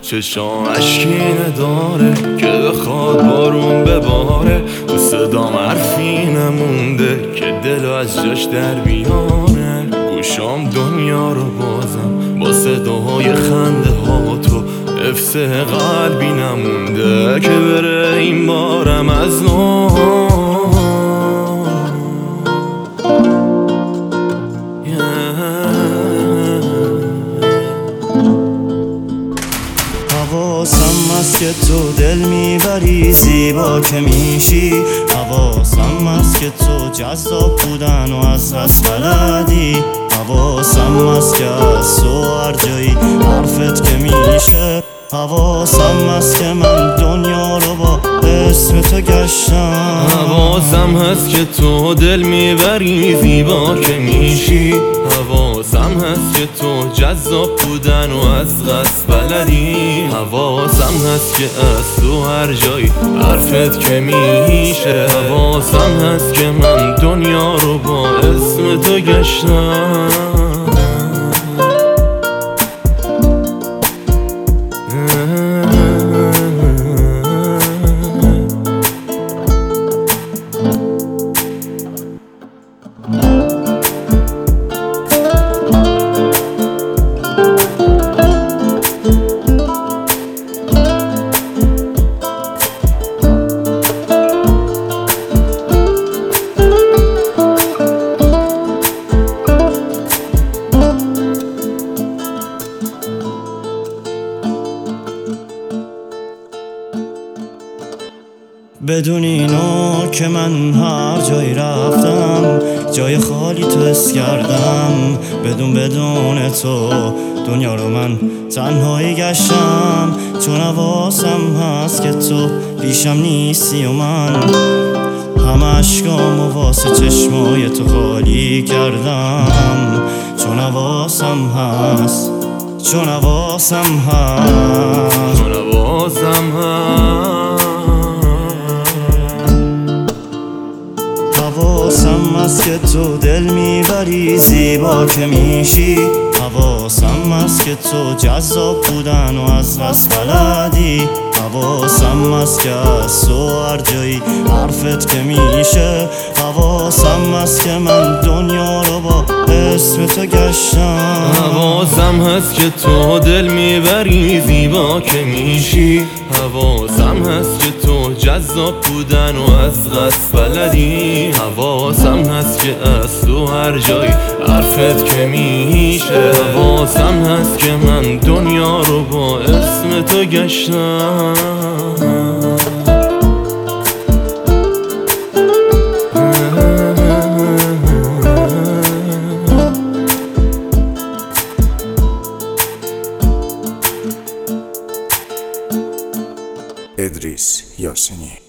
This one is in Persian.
چشام اشکی نداره که بخواد بارون بباره، تو صدام حرفی نمونده که دلو از جاش در بیاره. گوشام دنیا رو بازم با صداهای خنده ها تو، حفظ قلبی نمونده که بره این بارم از نو. حواسم هست که تو دل میبری زیبا که میشی، حواسم هست که تو جذاب بودن و از دست بلدی، حواسم هست که از تو هر جایی حرفت که میشه، حواسم هست که من دنیا رو با اسم تو گشتم. حواسم هست که تو دل میبری زیبا که میشی، حواسم هست که تو جذاب بودن و از قصد بلدی، حواسم هست که از تو هر جایی حرفت که میشه، حواسم هست که من دنیا رو با اسم تو گشتم. بدون اینو که من هر جایی رفتم جای خالی تو حس کردم، بدون تو دنیا رو من تنهایی گشتم، چون حواسم هست که تو پیشم نیستی و من همه اشکامو واسه چشمای تو خالی کردم، چون حواسم هست، چون حواسم هست، چون حواسم هست. حواسم هست که تو دل میبری زیبا که میشی، حواسم هست که تو جذاب بودن و از قصد بلدی، حواسم هست که از تو هر جایی حرفت که میشه، حواسم هست که من دنیا رو با اسم تو گشتم. حواسم هست که تو دل میبری زیبا که میشی، حواسم هست که تو جذاب بودن و از قصد بلدی، حواسم هست که از تو هر جایی حرفت که میشه، حواسم هست که من دنیا رو با اسم تو گشتم. ادریس یاسینی.